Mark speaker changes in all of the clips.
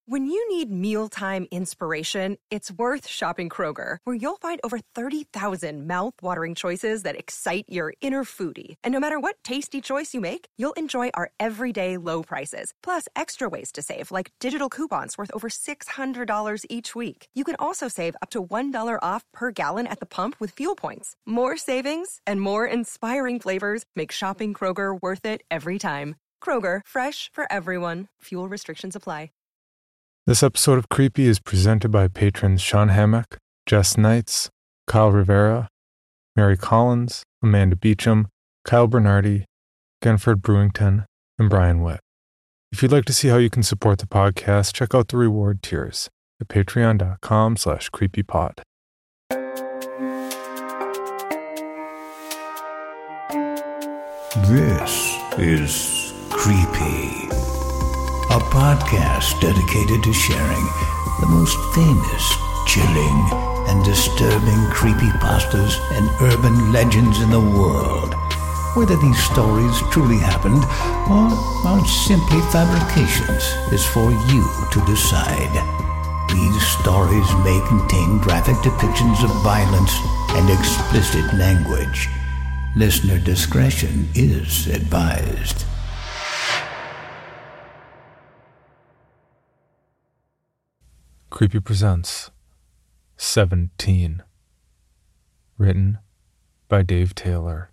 Speaker 1: When you need mealtime inspiration, it's worth shopping Kroger, where you'll find over 30,000 mouth-watering choices that excite your inner foodie. And no matter what tasty choice you make, you'll enjoy our everyday low prices, plus extra ways to save, like digital coupons worth over $600 each week. You can also save up to $1 off per gallon at the pump with fuel points. More savings and more inspiring flavors make shopping Kroger worth it every time. Kroger, fresh for everyone. Fuel restrictions apply.
Speaker 2: This episode of Creepy is presented by patrons Sean Hammock, Jess Knights, Kyle Rivera, Mary Collins, Amanda Beecham, Kyle Bernardi, Genford Brewington, and Brian Witt. If you'd like to see how you can support the podcast, check out the reward tiers at patreon.com/creepypod.
Speaker 3: This is Creepy, a podcast dedicated to sharing the most famous, chilling, and disturbing creepypastas and urban legends in the world. Whether these stories truly happened or are simply fabrications is for you to decide. These stories may contain graphic depictions of violence and explicit language. Listener discretion is advised.
Speaker 2: Creepy presents 17, written by Dave Taylor.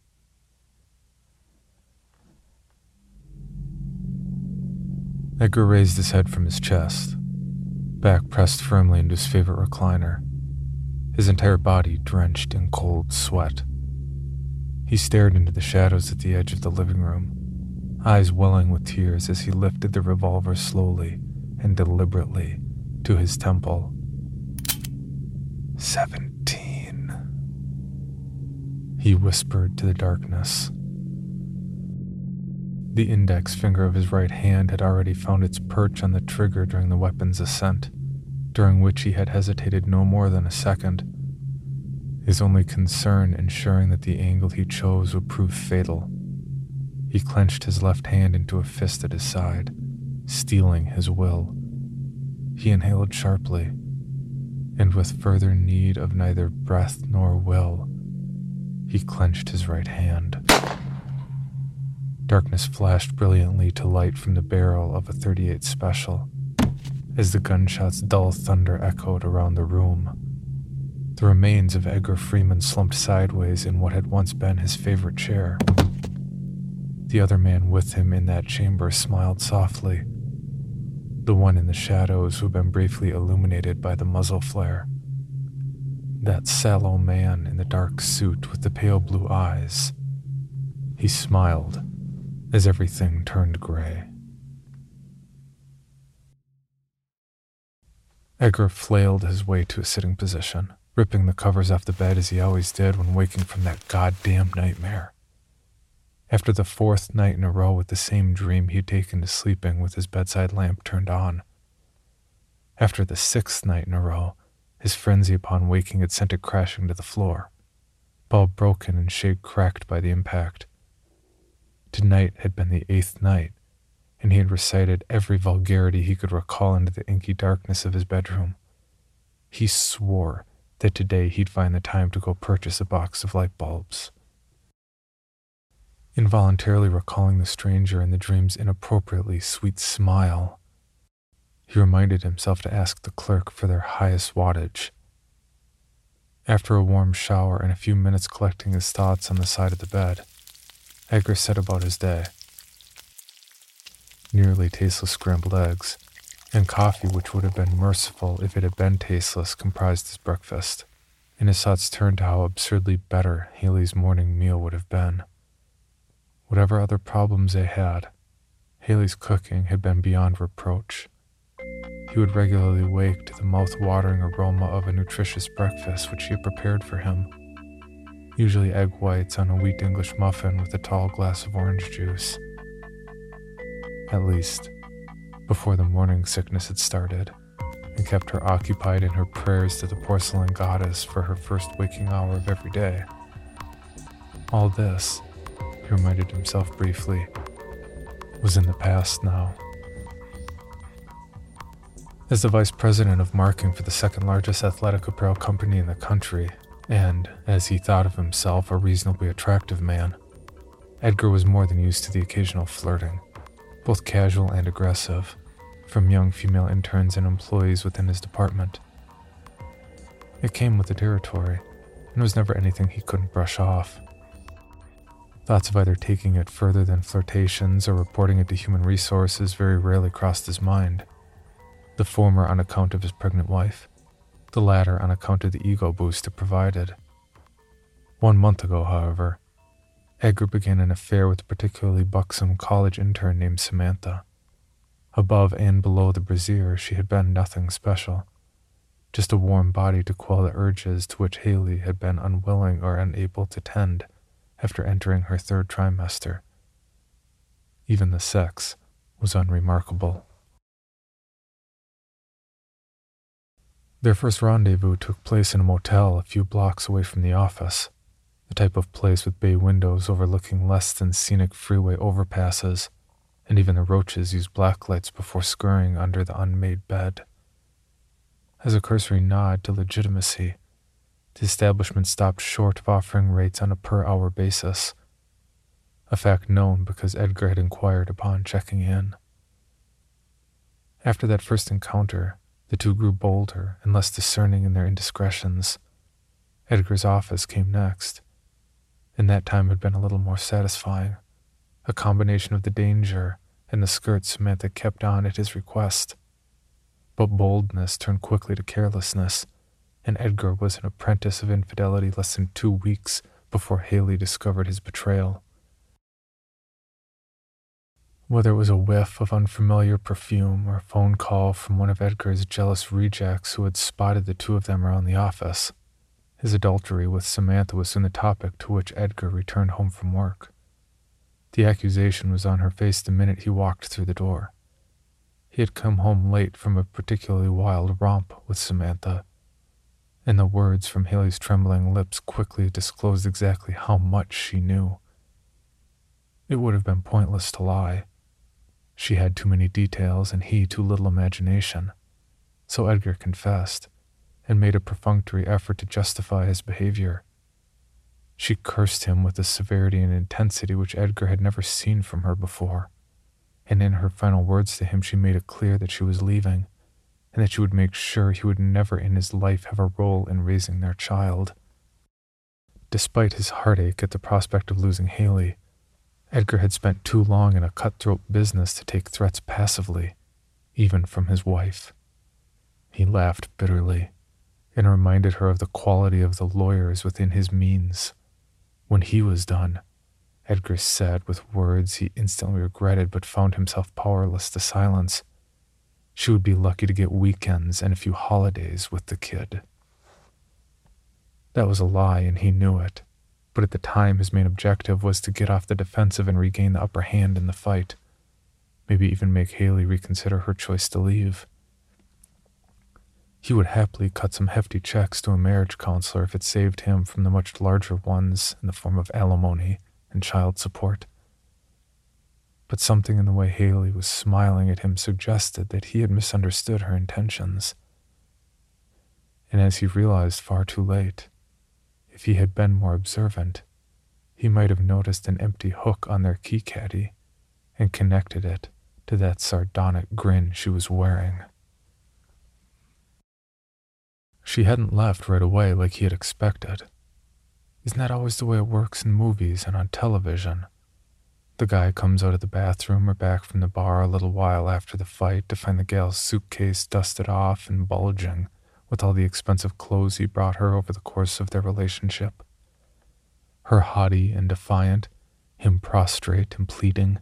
Speaker 2: Edgar raised his head from his chest, back pressed firmly into his favorite recliner, his entire body drenched in cold sweat. He stared into the shadows at the edge of the living room, eyes welling with tears as he lifted the revolver slowly and deliberately to his temple. 17, he whispered to the darkness. The index finger of his right hand had already found its perch on the trigger during the weapon's ascent, during which he had hesitated no more than a second, his only concern ensuring that the angle he chose would prove fatal. He clenched his left hand into a fist at his side, steeling his will. He inhaled sharply, and with further need of neither breath nor will, he clenched his right hand. Darkness flashed brilliantly to light from the barrel of a .38 Special, as the gunshot's dull thunder echoed around the room. The remains of Edgar Freeman slumped sideways in what had once been his favorite chair. The other man with him in that chamber smiled softly, the one in the shadows who had been briefly illuminated by the muzzle flare. That sallow man in the dark suit with the pale blue eyes. He smiled as everything turned gray. Edgar flailed his way to a sitting position, ripping the covers off the bed as he always did when waking from that goddamn nightmare. After the fourth night in a row with the same dream he'd taken to sleeping with his bedside lamp turned on. After the sixth night in a row, his frenzy upon waking had sent it crashing to the floor, bulb broken and shade cracked by the impact. Tonight had been the 8th night, and he had recited every vulgarity he could recall into the inky darkness of his bedroom. He swore that today he'd find the time to go purchase a box of light bulbs. Involuntarily recalling the stranger in the dream's inappropriately sweet smile, he reminded himself to ask the clerk for their highest wattage. After a warm shower and a few minutes collecting his thoughts on the side of the bed, Edgar set about his day. Nearly tasteless scrambled eggs, and coffee which would have been merciful if it had been tasteless comprised his breakfast, and his thoughts turned to how absurdly better Haley's morning meal would have been. Whatever other problems they had, Haley's cooking had been beyond reproach. He would regularly wake to the mouth-watering aroma of a nutritious breakfast which she had prepared for him, usually egg whites on a wheat English muffin with a tall glass of orange juice. At least, before the morning sickness had started, and kept her occupied in her prayers to the porcelain goddess for her first waking hour of every day. All this, he reminded himself briefly, was in the past now. As the vice president of marketing for the second largest athletic apparel company in the country, and, as he thought of himself, a reasonably attractive man, Edgar was more than used to the occasional flirting, both casual and aggressive, from young female interns and employees within his department. It came with the territory, and was never anything he couldn't brush off. Thoughts of either taking it further than flirtations or reporting it to human resources very rarely crossed his mind. The former on account of his pregnant wife, the latter on account of the ego boost it provided. 1 month ago, however, Edgar began an affair with a particularly buxom college intern named Samantha. Above and below the brassiere, she had been nothing special, just a warm body to quell the urges to which Haley had been unwilling or unable to tend after entering her 3rd trimester. Even the sex was unremarkable. Their first rendezvous took place in a motel a few blocks away from the office, the type of place with bay windows overlooking less than scenic freeway overpasses, and even the roaches used blacklights before scurrying under the unmade bed. As a cursory nod to legitimacy, the establishment stopped short of offering rates on a per-hour basis, a fact known because Edgar had inquired upon checking in. After that first encounter, the two grew bolder and less discerning in their indiscretions. Edgar's office came next, and that time had been a little more satisfying, a combination of the danger and the skirt Samantha kept on at his request. But boldness turned quickly to carelessness, and Edgar was an apprentice of infidelity less than 2 weeks before Haley discovered his betrayal. Whether it was a whiff of unfamiliar perfume or a phone call from one of Edgar's jealous rejects who had spotted the two of them around the office, his adultery with Samantha was soon the topic to which Edgar returned home from work. The accusation was on her face the minute he walked through the door. He had come home late from a particularly wild romp with Samantha, and the words from Haley's trembling lips quickly disclosed exactly how much she knew. It would have been pointless to lie. She had too many details and he too little imagination, so Edgar confessed and made a perfunctory effort to justify his behavior. She cursed him with a severity and intensity which Edgar had never seen from her before, and in her final words to him she made it clear that she was leaving, and that she would make sure he would never in his life have a role in raising their child. Despite his heartache at the prospect of losing Haley, Edgar had spent too long in a cutthroat business to take threats passively, even from his wife. He laughed bitterly, and reminded her of the quality of the lawyers within his means. When he was done, Edgar said with words he instantly regretted but found himself powerless to silence, she would be lucky to get weekends and a few holidays with the kid. That was a lie, and he knew it. But at the time his main objective was to get off the defensive and regain the upper hand in the fight, maybe even make Haley reconsider her choice to leave. He would happily cut some hefty checks to a marriage counselor if it saved him from the much larger ones in the form of alimony and child support. But something in the way Haley was smiling at him suggested that he had misunderstood her intentions. And as he realized far too late, if he had been more observant, he might have noticed an empty hook on their key caddy and connected it to that sardonic grin she was wearing. She hadn't left right away like he had expected. Isn't that always the way it works in movies and on television? The guy comes out of the bathroom or back from the bar a little while after the fight to find the gal's suitcase dusted off and bulging with all the expensive clothes he brought her over the course of their relationship. Her haughty and defiant, him prostrate and pleading.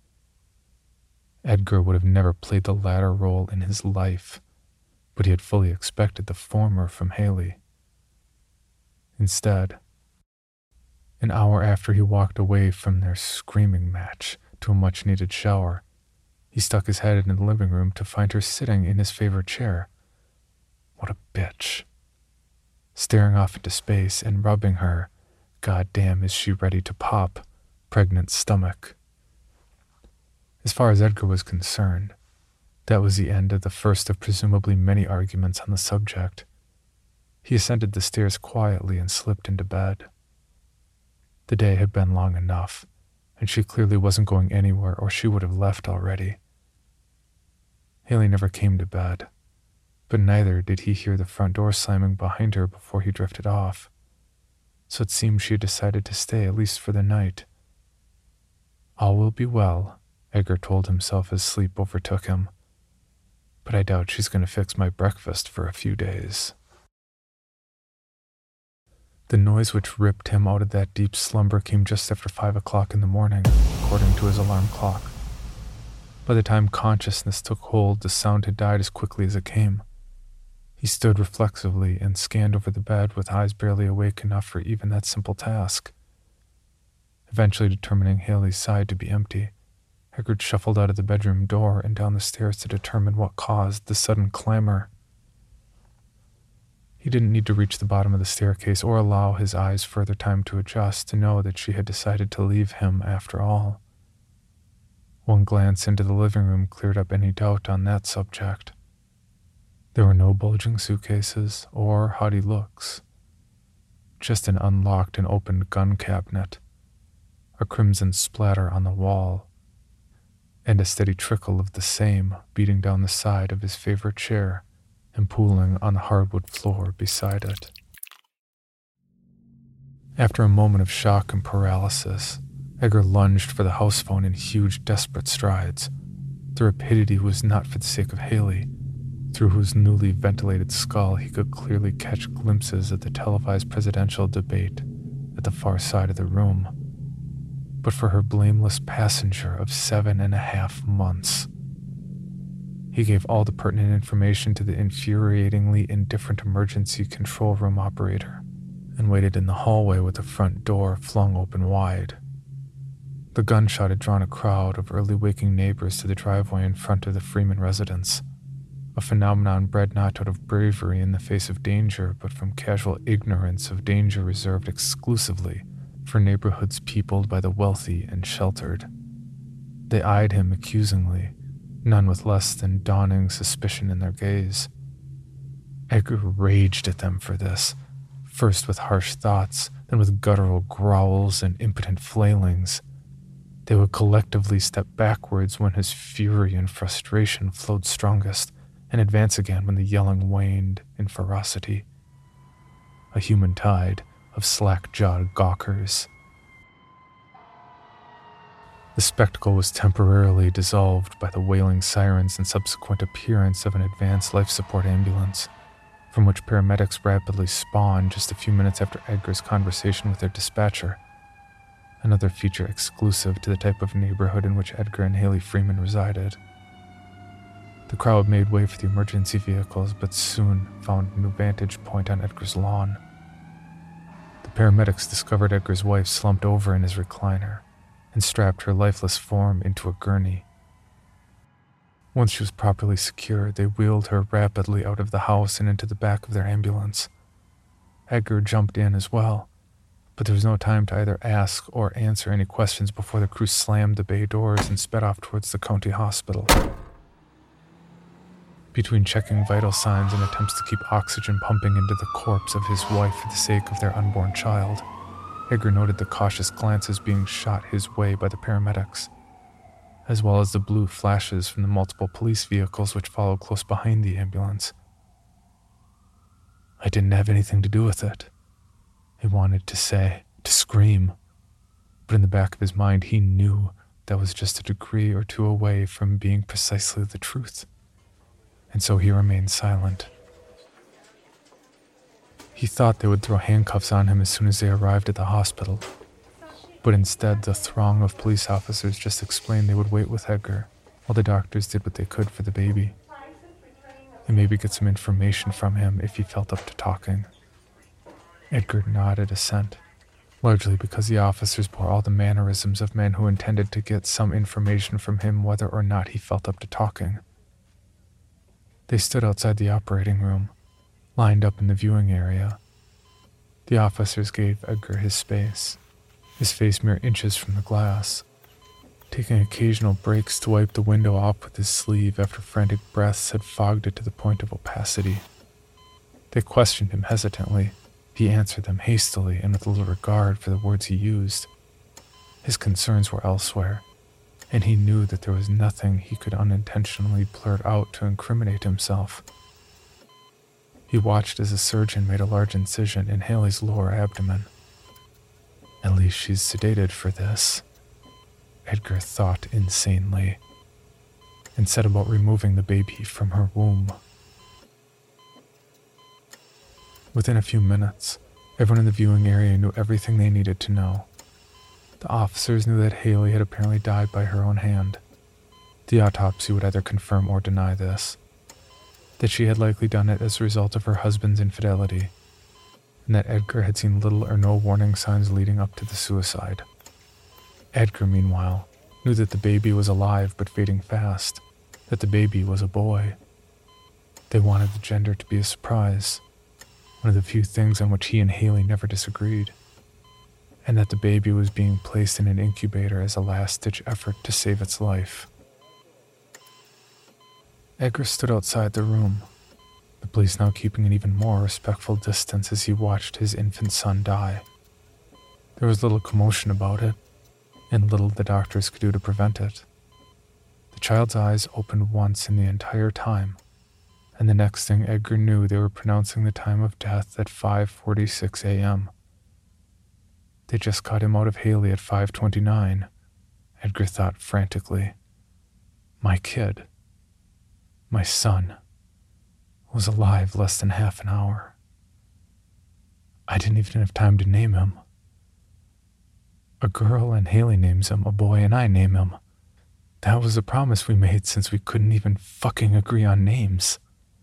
Speaker 2: Edgar would have never played the latter role in his life, but he had fully expected the former from Haley. Instead, an hour after he walked away from their screaming match to a much-needed shower, he stuck his head into the living room to find her sitting in his favorite chair. What a bitch. Staring off into space and rubbing her, goddamn is she ready to pop, pregnant stomach. As far as Edgar was concerned, That was the end of the first of presumably many arguments on the subject. He ascended the stairs quietly and slipped into bed. The day had been long enough, and she clearly wasn't going anywhere or she would have left already. Haley never came to bed, but neither did he hear the front door slamming behind her before he drifted off, so it seemed she had decided to stay at least for the night. All will be well, Edgar told himself as sleep overtook him, but I doubt she's going to fix my breakfast for a few days. The noise which ripped him out of that deep slumber came just after 5 o'clock in the morning, according to his alarm clock. By the time consciousness took hold, the sound had died as quickly as it came. He stood reflexively and scanned over the bed with eyes barely awake enough for even that simple task. Eventually determining Haley's side to be empty, Eggert shuffled out of the bedroom door and down the stairs to determine what caused the sudden clamor. He didn't need to reach the bottom of the staircase or allow his eyes further time to adjust to know that she had decided to leave him after all. One glance into the living room cleared up any doubt on that subject. There were no bulging suitcases or haughty looks, just an unlocked and opened gun cabinet, a crimson splatter on the wall, and a steady trickle of the same beating down the side of his favorite chair and pooling on the hardwood floor beside it. After a moment of shock and paralysis, Edgar lunged for the house phone in huge, desperate strides. The rapidity was not for the sake of Haley, through whose newly ventilated skull he could clearly catch glimpses of the televised presidential debate at the far side of the room, but for her blameless passenger of 7.5 months. He gave all the pertinent information to the infuriatingly indifferent emergency control room operator and waited in the hallway with the front door flung open wide. The gunshot had drawn a crowd of early waking neighbors to the driveway in front of the Freeman residence, a phenomenon bred not out of bravery in the face of danger, but from casual ignorance of danger reserved exclusively for neighborhoods peopled by the wealthy and sheltered. They eyed him accusingly, none with less than dawning suspicion in their gaze. Edgar raged at them for this, first with harsh thoughts, then with guttural growls and impotent flailings. They would collectively step backwards when his fury and frustration flowed strongest, and advance again when the yelling waned in ferocity. A human tide of slack-jawed gawkers. The spectacle was temporarily dissolved by the wailing sirens and subsequent appearance of an advanced life support ambulance, from which paramedics rapidly spawned just a few minutes after Edgar's conversation with their dispatcher, another feature exclusive to the type of neighborhood in which Edgar and Haley Freeman resided. The crowd made way for the emergency vehicles, but soon found a new vantage point on Edgar's lawn. The paramedics discovered Edgar's wife slumped over in his recliner and strapped her lifeless form into a gurney. Once she was properly secured, they wheeled her rapidly out of the house and into the back of their ambulance. Edgar jumped in as well, but there was no time to either ask or answer any questions before the crew slammed the bay doors and sped off towards the county hospital. Between checking vital signs and attempts to keep oxygen pumping into the corpse of his wife for the sake of their unborn child, Edgar noted the cautious glances being shot his way by the paramedics, as well as the blue flashes from the multiple police vehicles which followed close behind the ambulance. I didn't have anything to do with it, he wanted to say, to scream, but in the back of his mind he knew that was just a degree or two away from being precisely the truth. And so he remained silent. He thought they would throw handcuffs on him as soon as they arrived at the hospital, but instead the throng of police officers just explained they would wait with Edgar while the doctors did what they could for the baby, and maybe get some information from him if he felt up to talking. Edgar nodded assent, largely because the officers bore all the mannerisms of men who intended to get some information from him whether or not he felt up to talking. They stood outside the operating room, lined up in the viewing area. The officers gave Edgar his space, his face mere inches from the glass. taking occasional breaks to wipe the window off with his sleeve after frantic breaths had fogged it to the point of opacity. They questioned him hesitantly. He answered them hastily and with little regard for the words he used. His concerns were elsewhere, and he knew that there was nothing he could unintentionally blurt out to incriminate himself. He watched as a surgeon made a large incision in Haley's lower abdomen. At least she's sedated for this, Edgar thought insanely, and set about removing the baby from her womb. Within a few minutes, everyone in the viewing area knew everything they needed to know. The officers knew that Haley had apparently died by her own hand. The autopsy would either confirm or deny this. That she had likely done it as a result of her husband's infidelity, and that Edgar had seen little or no warning signs leading up to the suicide. Edgar, meanwhile, knew that the baby was alive but fading fast, that the baby was a boy. They wanted the gender to be a surprise, one of the few things on which he and Haley never disagreed, and that the baby was being placed in an incubator as a last-ditch effort to save its life. Edgar stood outside the room, the police now keeping an even more respectful distance as he watched his infant son die. There was little commotion about it, and little the doctors could do to prevent it. The child's eyes opened once in the entire time, and the next thing Edgar knew they were pronouncing the time of death at 5:46 a.m. They just got him out of Haley at 5:29, Edgar thought frantically. My kid, my son, was alive less than half an hour. I didn't even have time to name him. A girl and Haley names him, a boy and I name him. That was a promise we made since we couldn't even fucking agree on names.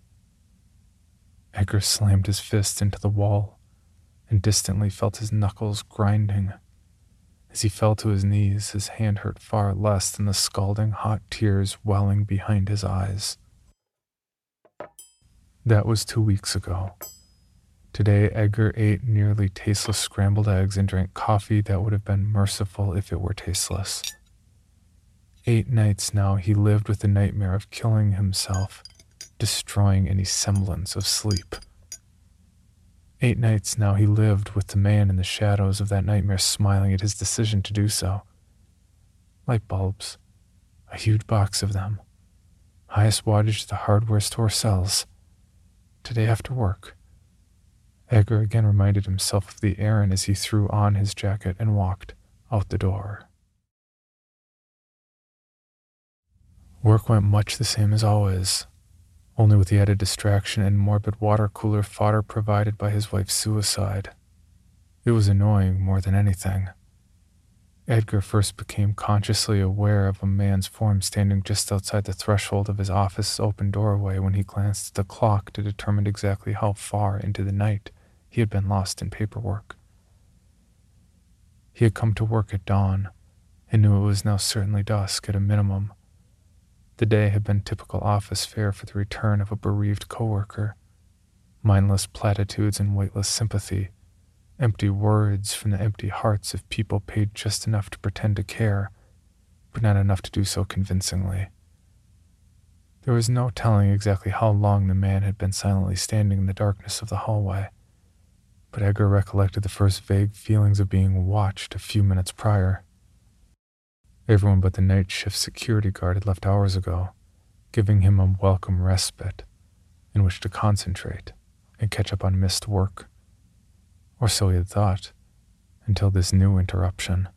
Speaker 2: Edgar slammed his fist into the wall and distantly felt his knuckles grinding. As he fell to his knees, his hand hurt far less than the scalding hot tears welling behind his eyes. That was 2 weeks ago. Today, Edgar ate nearly tasteless scrambled eggs and drank coffee that would have been merciful if it were tasteless. 8 nights now he lived with the nightmare of killing himself, destroying any semblance of sleep. 8 nights now he lived with the man in the shadows of that nightmare smiling at his decision to do so. Light bulbs, a huge box of them, highest wattage the hardware store sells. Today after work, Edgar again reminded himself of the errand as he threw on his jacket and walked out the door. Work went much the same as always, only with the added distraction and morbid water cooler fodder provided by his wife's suicide. It was annoying more than anything. Edgar first became consciously aware of a man's form standing just outside the threshold of his office's open doorway when he glanced at the clock to determine exactly how far into the night he had been lost in paperwork. He had come to work at dawn and knew it was now certainly dusk at a minimum. The day had been typical office fare for the return of a bereaved coworker. Mindless platitudes and weightless sympathy, empty words from the empty hearts of people paid just enough to pretend to care, but not enough to do so convincingly. There was no telling exactly how long the man had been silently standing in the darkness of the hallway, but Edgar recollected the first vague feelings of being watched a few minutes prior. Everyone but the night shift security guard had left hours ago, giving him a welcome respite in which to concentrate and catch up on missed work. Or so he had thought, until this new interruption.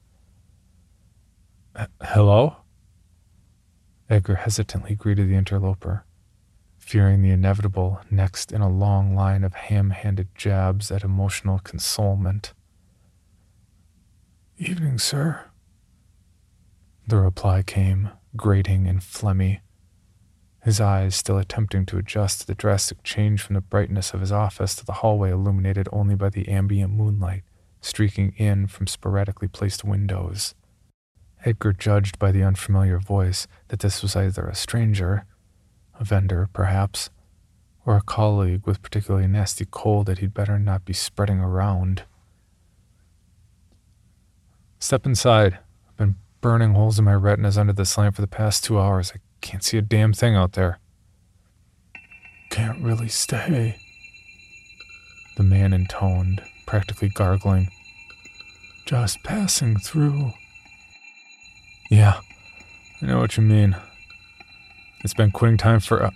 Speaker 2: Hello? Edgar hesitantly greeted the interloper, fearing the inevitable next in a long line of ham-handed jabs at emotional consolement. Evening, sir. The reply came, grating and phlegmy, his eyes still attempting to adjust to the drastic change from the brightness of his office to the hallway illuminated only by the ambient moonlight streaking in from sporadically placed windows. Edgar judged by the unfamiliar voice that this was either a stranger, a vendor perhaps, or a colleague with particularly nasty cold that he'd better not be spreading around. Step inside. I've been burning holes in my retinas under this lamp for the past 2 hours. I can't see a damn thing out there. Can't really stay, the man intoned, practically gargling. Just passing through. Yeah, I know what you mean. It's been quitting time for...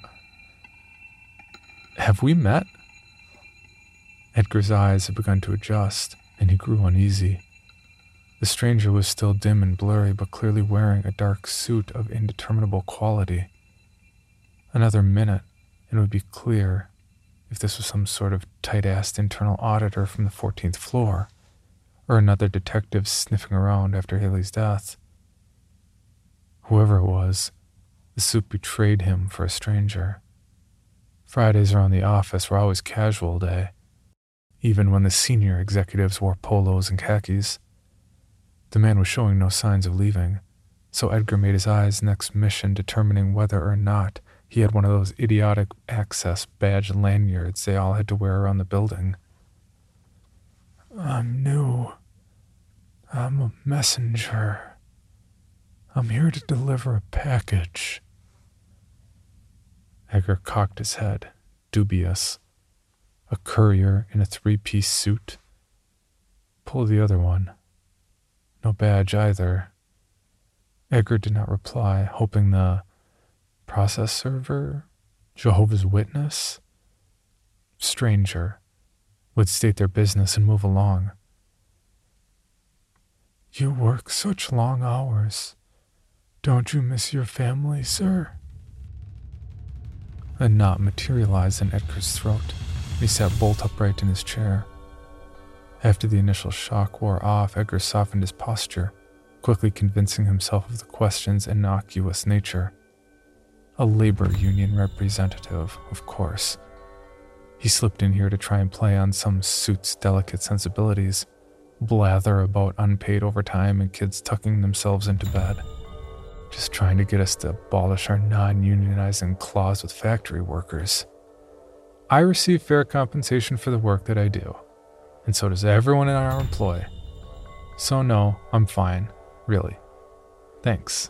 Speaker 2: Have we met? Edgar's eyes had begun to adjust, and he grew uneasy. The stranger was still dim and blurry, but clearly wearing a dark suit of indeterminable quality. Another minute, and it would be clear if this was some sort of tight-assed internal auditor from the 14th floor, or another detective sniffing around after Haley's death. Whoever it was, the suit betrayed him for a stranger. Fridays around the office were always casual day, even when the senior executives wore polos and khakis. The man was showing no signs of leaving, so Edgar made his eyes next mission determining whether or not he had one of those idiotic access badge lanyards they all had to wear around the building. I'm new. I'm a messenger. I'm here to deliver a package. Edgar cocked his head, dubious. A courier in a 3-piece suit? Pull the other one. No badge either. Edgar did not reply, hoping the process server, Jehovah's Witness, stranger would state their business and move along. You work such long hours. Don't you miss your family, sir? A knot materialized in Edgar's throat. He sat bolt upright in his chair. After the initial shock wore off, Edgar softened his posture, quickly convincing himself of the question's innocuous nature. A labor union representative, of course. He slipped in here to try and play on some suit's delicate sensibilities, blather about unpaid overtime and kids tucking themselves into bed. Just trying to get us to abolish our non-unionizing clause with factory workers. I receive fair compensation for the work that I do, and so does everyone in our employ. So no, I'm fine, really. Thanks.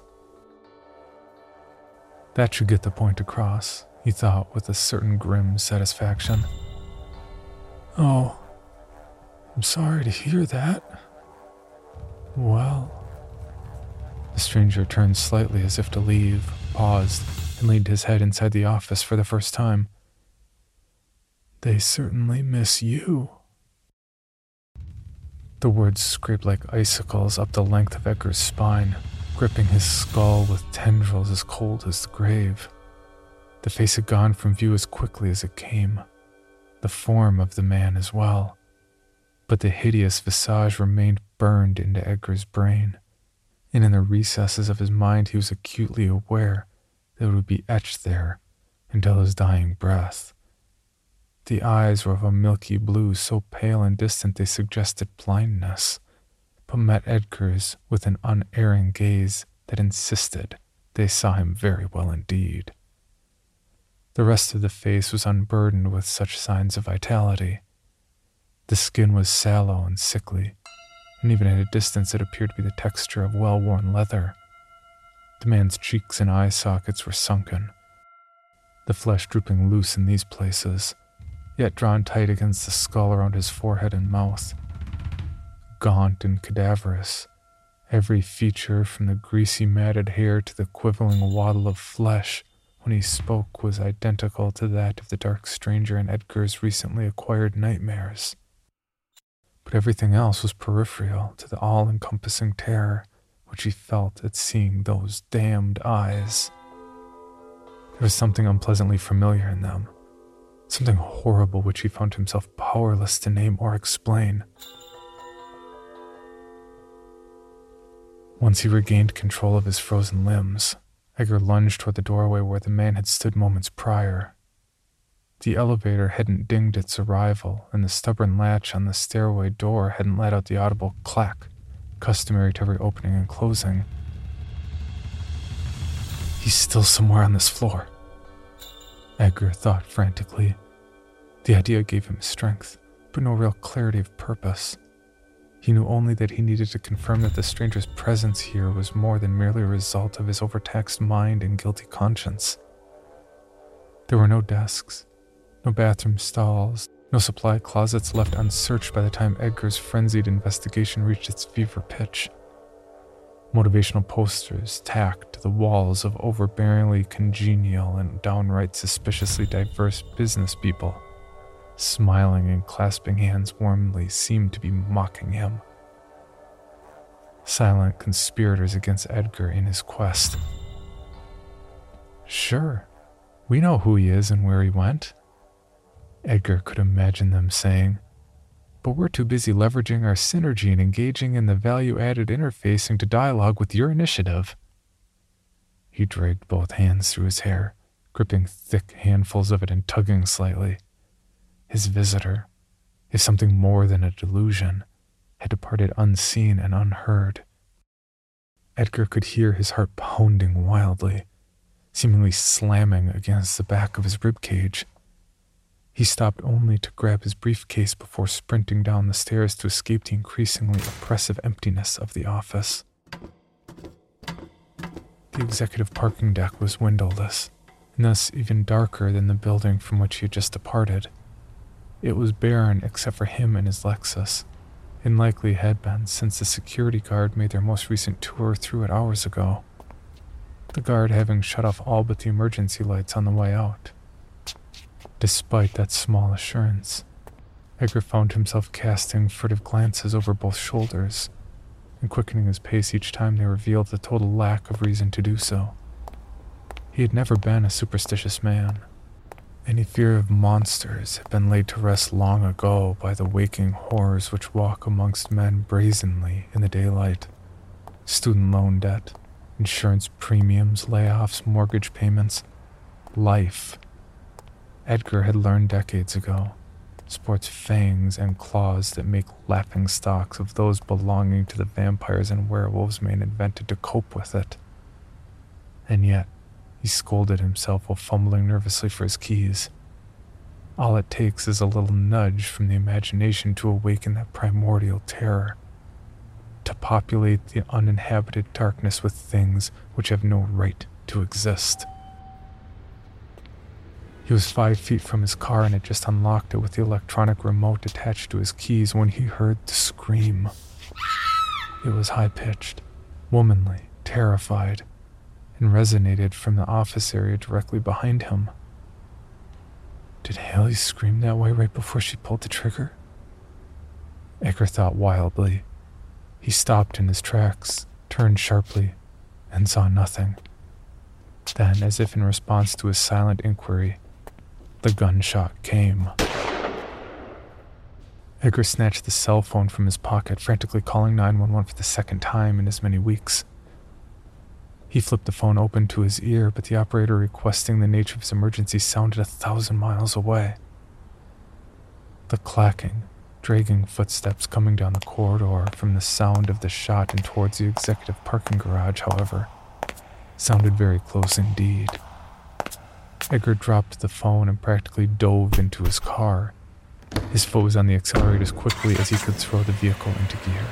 Speaker 2: That should get the point across, he thought with a certain grim satisfaction. Oh, I'm sorry to hear that. Well... The stranger turned slightly as if to leave, paused, and leaned his head inside the office for the first time. They certainly miss you. The words scraped like icicles up the length of Edgar's spine, gripping his skull with tendrils as cold as the grave. The face had gone from view as quickly as it came, the form of the man as well, but the hideous visage remained burned into Edgar's brain, and in the recesses of his mind he was acutely aware that it would be etched there until his dying breath. The eyes were of a milky blue so pale and distant they suggested blindness, but met Edgar's with an unerring gaze that insisted they saw him very well indeed. The rest of the face was unburdened with such signs of vitality. The skin was sallow and sickly, and even at a distance it appeared to be the texture of well-worn leather. The man's cheeks and eye sockets were sunken, the flesh drooping loose in these places, yet drawn tight against the skull around his forehead and mouth. Gaunt and cadaverous, every feature from the greasy matted hair to the quivering waddle of flesh when he spoke was identical to that of the dark stranger in Edgar's recently acquired nightmares. But everything else was peripheral to the all-encompassing terror which he felt at seeing those damned eyes. There was something unpleasantly familiar in them, something horrible which he found himself powerless to name or explain. Once he regained control of his frozen limbs, Edgar lunged toward the doorway where the man had stood moments prior. The elevator hadn't dinged its arrival, and the stubborn latch on the stairway door hadn't let out the audible clack, customary to every opening and closing. He's still somewhere on this floor, Edgar thought frantically. The idea gave him strength, but no real clarity of purpose. He knew only that he needed to confirm that the stranger's presence here was more than merely a result of his overtaxed mind and guilty conscience. There were no desks, no bathroom stalls, no supply closets left unsearched by the time Edgar's frenzied investigation reached its fever pitch. Motivational posters tacked to the walls of overbearingly congenial and downright suspiciously diverse business people, smiling and clasping hands warmly, seemed to be mocking him. Silent conspirators against Edgar in his quest. Sure, we know who he is and where he went, Edgar could imagine them saying, but we're too busy leveraging our synergy and engaging in the value-added interfacing to dialogue with your initiative. He dragged both hands through his hair, gripping thick handfuls of it and tugging slightly. His visitor, if something more than a delusion, had departed unseen and unheard. Edgar could hear his heart pounding wildly, seemingly slamming against the back of his ribcage. He stopped only to grab his briefcase before sprinting down the stairs to escape the increasingly oppressive emptiness of the office. The executive parking deck was windowless, and thus even darker than the building from which he had just departed. It was barren except for him and his Lexus, and likely had been since the security guard made their most recent tour through it hours ago, the guard having shut off all but the emergency lights on the way out. Despite that small assurance, Edgar found himself casting furtive glances over both shoulders and quickening his pace each time they revealed the total lack of reason to do so. He had never been a superstitious man. Any fear of monsters had been laid to rest long ago by the waking horrors which walk amongst men brazenly in the daylight. Student loan debt, insurance premiums, layoffs, mortgage payments, life. Edgar had learned decades ago, sports fangs and claws that make laughing stocks of those belonging to the vampires and werewolves man invented to cope with it. And yet, he scolded himself while fumbling nervously for his keys. All it takes is a little nudge from the imagination to awaken that primordial terror, to populate the uninhabited darkness with things which have no right to exist. He was 5 feet from his car and had just unlocked it with the electronic remote attached to his keys when he heard the scream. It was high-pitched, womanly, terrified, and resonated from the office area directly behind him. Did Haley scream that way right before she pulled the trigger? Edgar thought wildly. He stopped in his tracks, turned sharply, and saw nothing. Then, as if in response to his silent inquiry, the gunshot came. Edgar snatched the cell phone from his pocket, frantically calling 911 for the second time in as many weeks. He flipped the phone open to his ear, but the operator requesting the nature of his emergency sounded 1,000 miles away. The clacking, dragging footsteps coming down the corridor from the sound of the shot and towards the executive parking garage, however, sounded very close indeed. Edgar dropped the phone and practically dove into his car. His foot was on the accelerator as quickly as he could throw the vehicle into gear.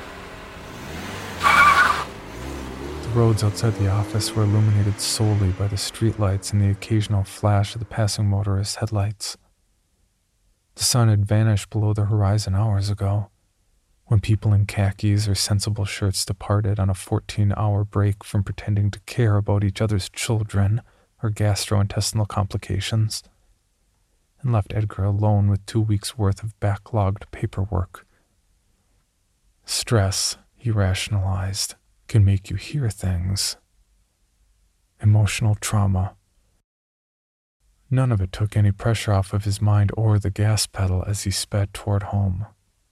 Speaker 2: The roads outside the office were illuminated solely by the streetlights and the occasional flash of the passing motorist's headlights. The sun had vanished below the horizon hours ago, when people in khakis or sensible shirts departed on a 14-hour break from pretending to care about each other's children or gastrointestinal complications, and left Edgar alone with 2 weeks' worth of backlogged paperwork. Stress, he rationalized, can make you hear things. Emotional trauma. None of it took any pressure off of his mind or the gas pedal as he sped toward home.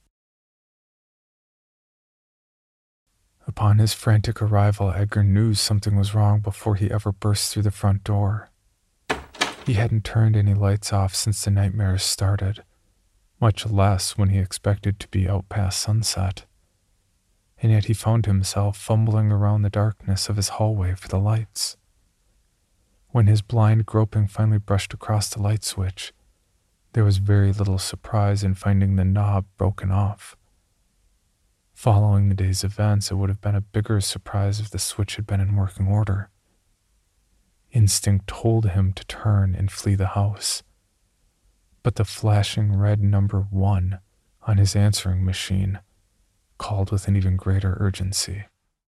Speaker 2: Upon his frantic arrival, Edgar knew something was wrong before he ever burst through the front door. He hadn't turned any lights off since the nightmares started, much less when he expected to be out past sunset. And yet he found himself fumbling around the darkness of his hallway for the lights. When his blind groping finally brushed across the light switch, there was very little surprise in finding the knob broken off. Following the day's events, it would have been a bigger surprise if the switch had been in working order. Instinct told him to turn and flee the house, but the flashing red number 1 on his answering machine called with an even greater urgency.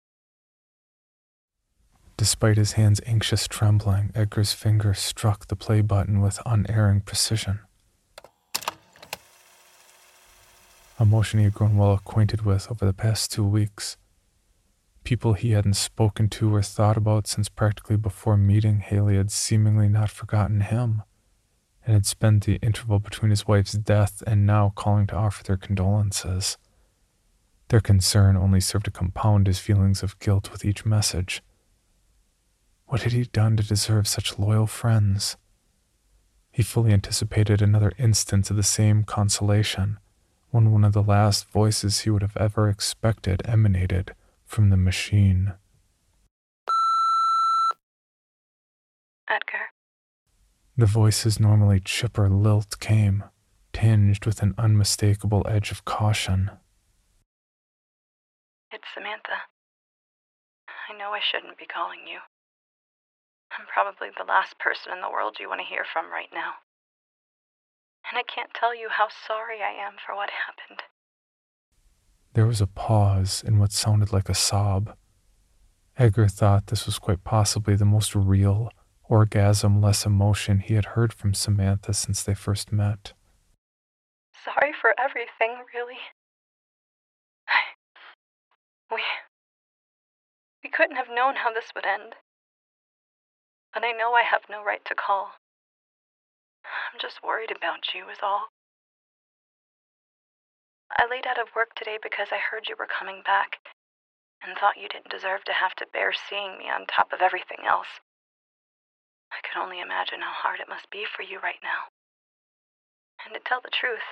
Speaker 2: Despite his hand's anxious trembling, Edgar's finger struck the play button with unerring precision. A motion he had grown well acquainted with over the past 2 weeks. People he hadn't spoken to or thought about since practically before meeting Haley had seemingly not forgotten him, and had spent the interval between his wife's death and now calling to offer their condolences. Their concern only served to compound his feelings of guilt with each message. What had he done to deserve such loyal friends? He fully anticipated another instance of the same consolation, when one of the last voices he would have ever expected emanated from the machine.
Speaker 4: Edgar.
Speaker 2: The voice's normally chipper lilt came, tinged with an unmistakable edge of caution.
Speaker 4: It's Samantha. I know I shouldn't be calling you. I'm probably the last person in the world you want to hear from right now. And I can't tell you how sorry I am for what happened.
Speaker 2: There was a pause in what sounded like a sob. Edgar thought this was quite possibly the most real, orgasm-less emotion he had heard from Samantha since they first met.
Speaker 4: Sorry for everything, really. We couldn't have known how this would end. But I know I have no right to call. I'm just worried about you is all. I laid out of work today because I heard you were coming back and thought you didn't deserve to have to bear seeing me on top of everything else. I can only imagine how hard it must be for you right now. And to tell the truth,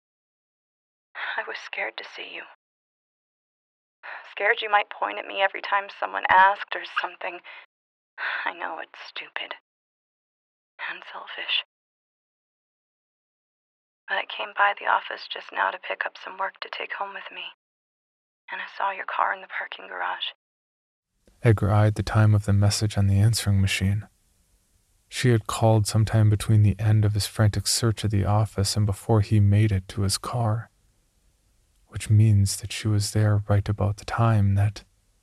Speaker 4: I was scared to see you. Scared you might point at me every time someone asked or something. I know it's stupid and selfish. But I came by the office just now to pick up some work to take home with me, and I saw your car in the parking garage.
Speaker 2: Edgar eyed the time of the message on the answering machine. She had called sometime between the end of his frantic search of the office and before he made it to his car, which means that she was there right about the time that...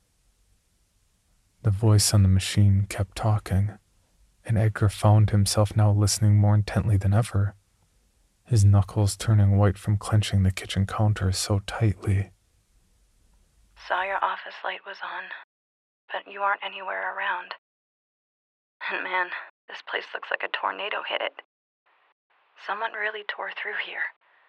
Speaker 2: The voice on the machine kept talking, and Edgar found himself now listening more intently than ever, his knuckles turning white from clenching the kitchen counter so tightly.
Speaker 4: Saw your office light was on, but you aren't anywhere around. And man, this place looks like a tornado hit it. Someone really tore through here.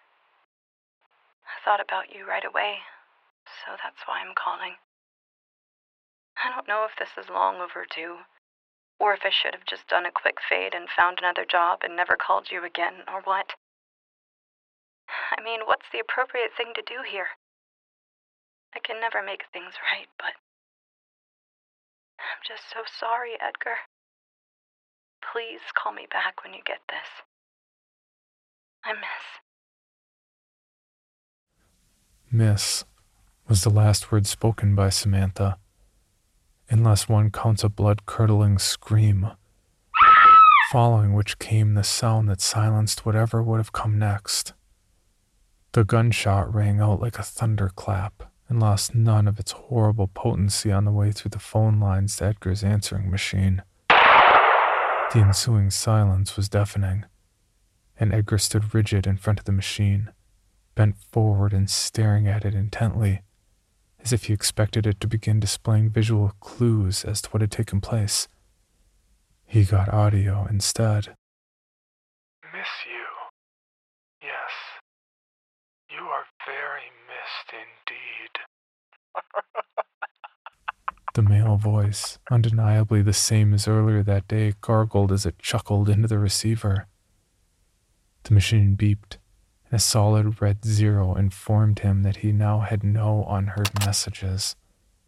Speaker 4: I thought about you right away, so that's why I'm calling. I don't know if this is long overdue, or if I should have just done a quick fade and found another job and never called you again, or what. I mean, what's the appropriate thing to do here? I can never make things right, but I'm just so sorry, Edgar. Please call me back when you get this. I
Speaker 2: Miss was the last word spoken by Samantha, unless one counts a blood-curdling scream, following which came the sound that silenced whatever would have come next. The gunshot rang out like a thunderclap and lost none of its horrible potency on the way through the phone lines to Edgar's answering machine. The ensuing silence was deafening, and Edgar stood rigid in front of the machine, bent forward and staring at it intently, as if he expected it to begin displaying visual clues as to what had taken place. He got audio instead.
Speaker 5: Miss you. Yes. You are very missed indeed.
Speaker 2: The male voice, undeniably the same as earlier that day, gargled as it chuckled into the receiver. The machine beeped, and a solid red 0 informed him that he now had no unheard messages.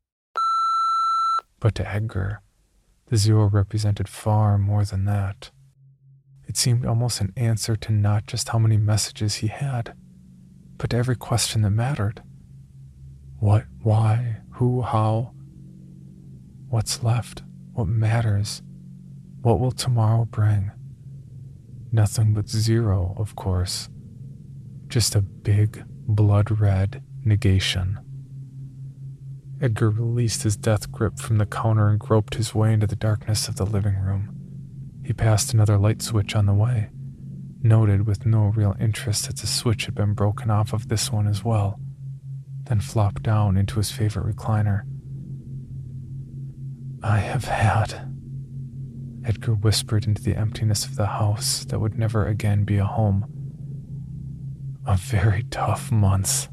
Speaker 2: But to Edgar, the 0 represented far more than that. It seemed almost an answer to not just how many messages he had, but to every question that mattered. What, why, who, how? What's left? What matters? What will tomorrow bring? Nothing but zero, of course. Just a big, blood-red negation. Edgar released his death grip from the counter and groped his way into the darkness of the living room. He passed another light switch on the way, noted with no real interest that the switch had been broken off of this one as well, then flopped down into his favorite recliner. "I have had," Edgar whispered into the emptiness of the house that would never again be a home, "a very tough month."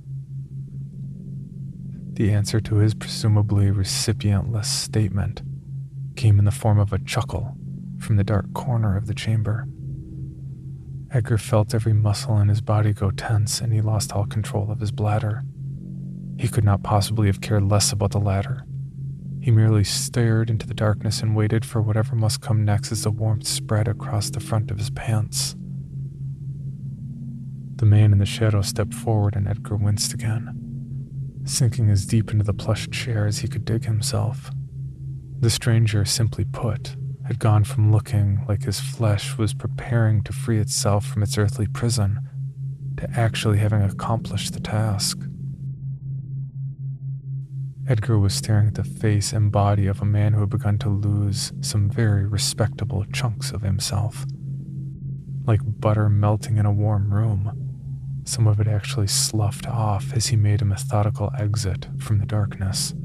Speaker 2: The answer to his presumably recipientless statement came in the form of a chuckle from the dark corner of the chamber. Edgar felt every muscle in his body go tense, and he lost all control of his bladder. He could not possibly have cared less about the latter. He merely stared into the darkness and waited for whatever must come next as the warmth spread across the front of his pants. The man in the shadow stepped forward, and Edgar winced again, sinking as deep into the plush chair as he could dig himself. The stranger, simply put, had gone from looking like his flesh was preparing to free itself from its earthly prison to actually having accomplished the task. Edgar was staring at the face and body of a man who had begun to lose some very respectable chunks of himself. Like butter melting in a warm room, some of it actually sloughed off as he made a methodical exit from the darkness.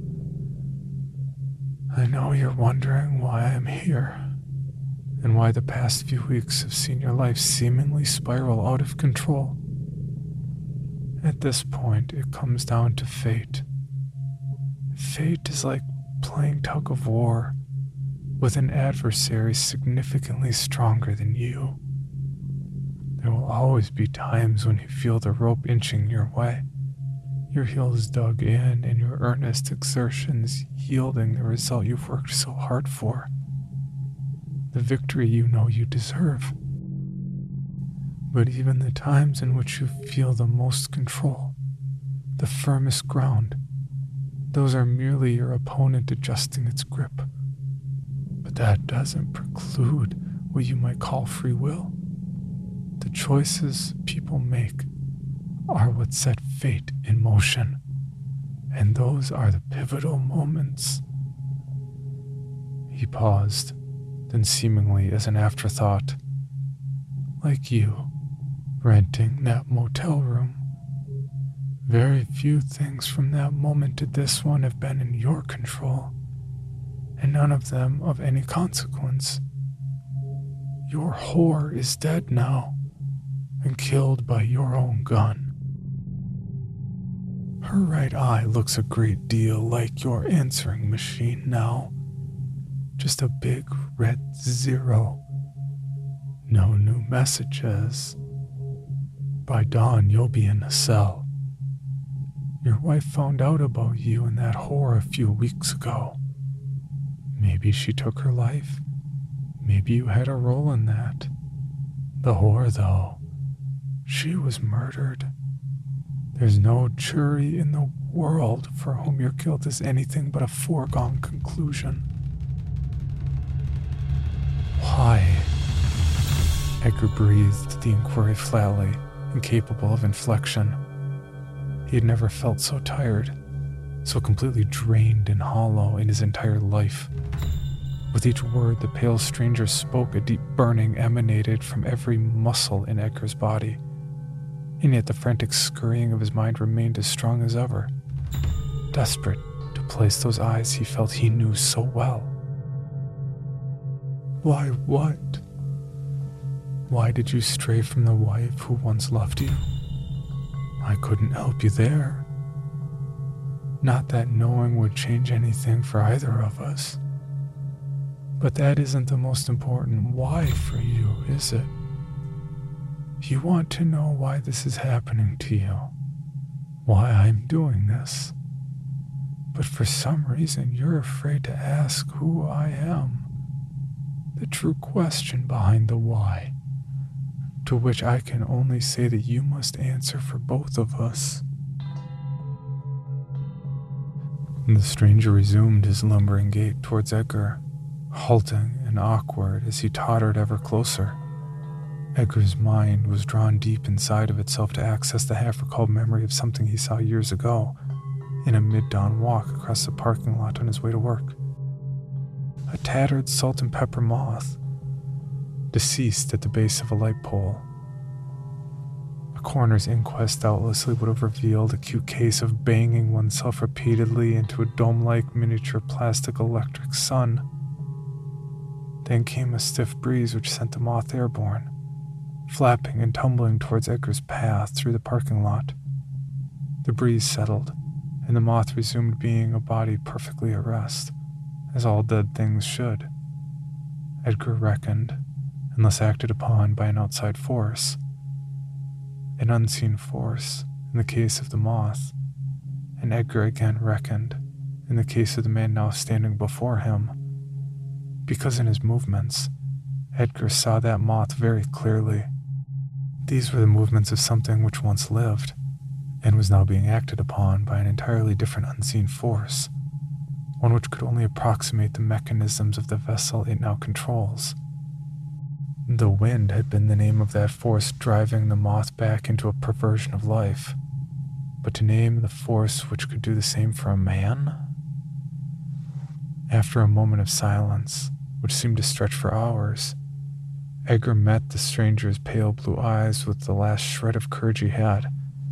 Speaker 2: "I know you're wondering why I'm here, and why the past few weeks have seen your life seemingly spiral out of control. At this point, it comes down to fate. Fate is like playing tug of war with an adversary significantly stronger than you. There will always be times when you feel the rope inching your way, your heels dug in, and your earnest exertions yielding the result you've worked so hard for, the victory you know you deserve. But even the times in which you feel the most control, the firmest ground, those are merely your opponent adjusting its grip. But that doesn't preclude what you might call free will. The choices people make are what set fate in motion, and those are the pivotal moments." He paused, then seemingly as an afterthought, "Like you, renting that motel room. Very few things from that moment to this one have been in your control, and none of them of any consequence. Your whore is dead now, and killed by your own gun. Her right eye looks a great deal like your answering machine now. Just a big red 0. No new messages. By dawn, you'll be in a cell. Your wife found out about you and that whore a few weeks ago. Maybe she took her life. Maybe you had a role in that. The whore, though, she was murdered. There's no jury in the world for whom your guilt is anything but a foregone conclusion." "Why?" Edgar breathed the inquiry flatly, incapable of inflection. He had never felt so tired, so completely drained and hollow in his entire life. With each word the pale stranger spoke, a deep burning emanated from every muscle in Edgar's body, and yet the frantic scurrying of his mind remained as strong as ever, desperate to place those eyes he felt he knew so well. "Why what? Why did you stray from the wife who once loved you? I couldn't help you there. Not that knowing would change anything for either of us. But that isn't the most important why for you, is it? You want to know why this is happening to you, why I'm doing this. But for some reason you're afraid to ask who I am, the true question behind the why, to which I can only say that you must answer for both of us." and the stranger resumed his lumbering gait towards Edgar, halting and awkward as he tottered ever closer. Edgar's mind was drawn deep inside of itself to access the half-recalled memory of something he saw years ago in a mid-dawn walk across the parking lot on his way to work. A tattered salt and pepper moth, deceased at the base of a light pole. A coroner's inquest doubtlessly would have revealed a cute case of banging oneself repeatedly into a dome-like miniature plastic electric sun. Then came a stiff breeze which sent the moth airborne, flapping and tumbling towards Edgar's path through the parking lot. The breeze settled, and the moth resumed being a body perfectly at rest, as all dead things should. Edgar reckoned, unless acted upon by an outside force. An unseen force, in the case of the moth, and Edgar again reckoned, in the case of the man now standing before him. Because in his movements, Edgar saw that moth very clearly. These were the movements of something which once lived, and was now being acted upon by an entirely different unseen force, one which could only approximate the mechanisms of the vessel it now controls. The wind had been the name of that force driving the moth back into a perversion of life, but to name the force which could do the same for a man? After a moment of silence, which seemed to stretch for hours, Edgar met the stranger's pale blue eyes with the last shred of courage he had.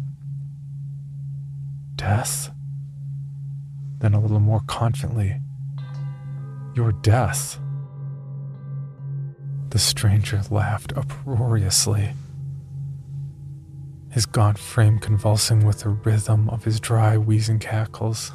Speaker 2: Death? Then a little more confidently, your death. The stranger laughed uproariously, his gaunt frame convulsing with the rhythm of his dry, wheezing cackles.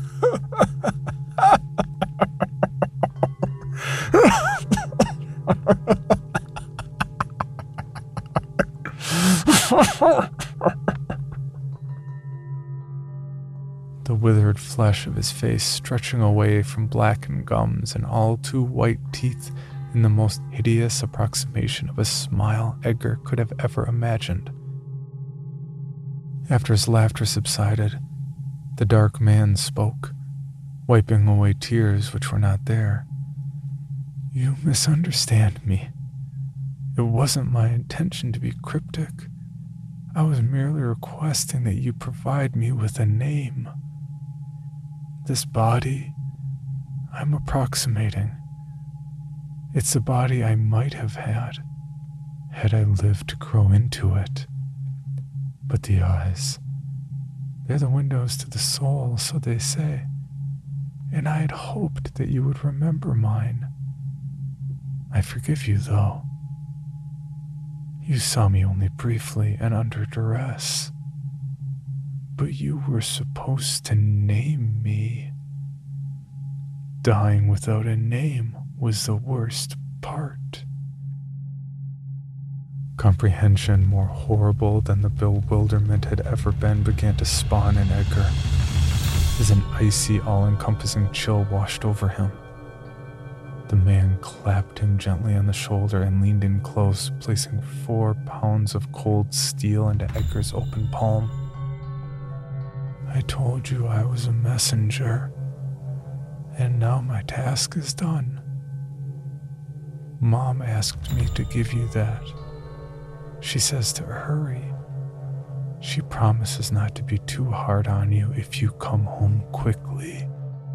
Speaker 2: The withered flesh of his face stretching away from blackened gums and all too white teeth in the most hideous approximation of a smile Edgar could have ever imagined. After his laughter subsided, the dark man spoke, wiping away tears which were not there. You misunderstand me. It wasn't my intention to be cryptic. I was merely requesting that you provide me with a name. This body, I'm approximating. It's the body I might have had I lived to grow into it. But the eyes, they're the windows to the soul, so they say, and I had hoped that you would remember mine. I forgive you, though. You saw me only briefly and under duress, but you were supposed to name me. Dying without a name was the worst part. Comprehension more horrible than the bewilderment had ever been began to spawn in Edgar, as an icy, all-encompassing chill washed over him. The man clapped him gently on the shoulder and leaned in close, placing 4 pounds of cold steel into Edgar's open palm. I told you I was a messenger, and now my task is done. Mom asked me to give you that. She says to hurry. She promises not to be too hard on you if you come home quickly.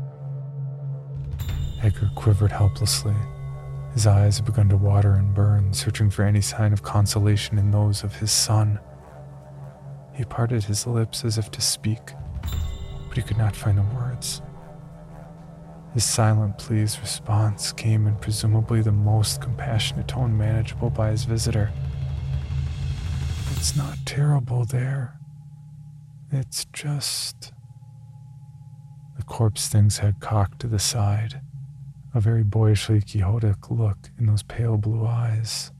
Speaker 2: Edgar quivered helplessly. His eyes had begun to water and burn, searching for any sign of consolation in those of his son. He parted his lips as if to speak, but he could not find the words. His silent pleased response came in presumably the most compassionate tone manageable by his visitor. It's not terrible there. It's just... The corpse thing's head cocked to the side, a very boyishly quixotic look in those pale blue eyes.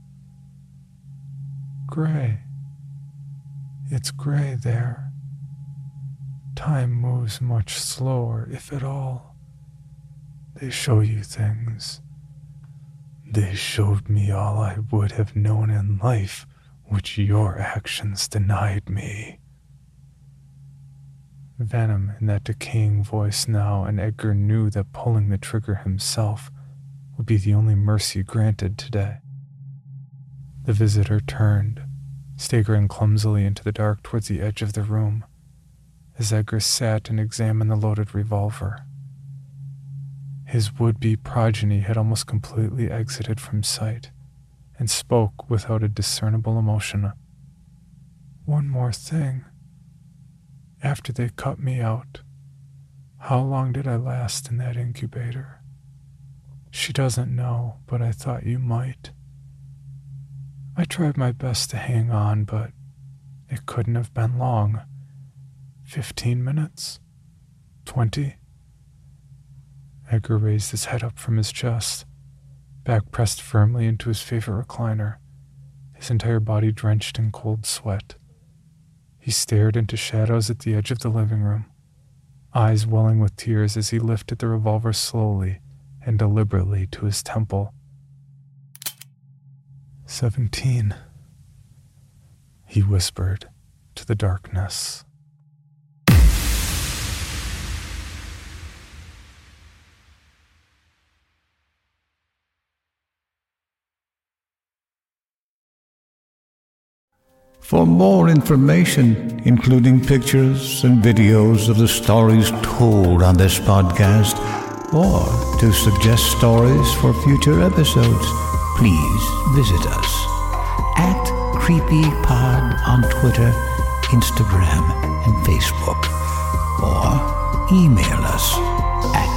Speaker 2: Gray. It's gray there. Time moves much slower, if at all. They show you things. They showed me all I would have known in life, which your actions denied me. Venom in that decaying voice now, and Edgar knew that pulling the trigger himself would be the only mercy granted today. The visitor turned, staggering clumsily into the dark towards the edge of the room, as Edgar sat and examined the loaded revolver. His would-be progeny had almost completely exited from sight, and spoke without a discernible emotion. "One more thing. After they cut me out, how long did I last in that incubator? She doesn't know, but I thought you might. I tried my best to hang on, but it couldn't have been long. 15 minutes? 20? Edgar raised his head up from his chest, back pressed firmly into his favorite recliner, his entire body drenched in cold sweat. He stared into shadows at the edge of the living room, eyes welling with tears as he lifted the revolver slowly and deliberately to his temple. 17, he whispered to the darkness.
Speaker 3: For more information, including pictures and videos of the stories told on this podcast, or to suggest stories for future episodes, please visit us at CreepyPod on Twitter, Instagram, and Facebook, or email us at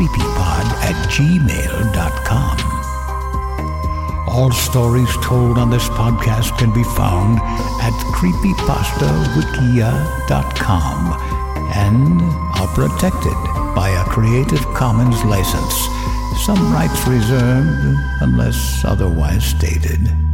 Speaker 3: creepypod@gmail.com. All stories told on this podcast can be found at creepypastawikia.com and are protected by a Creative Commons license. Some rights reserved unless otherwise stated.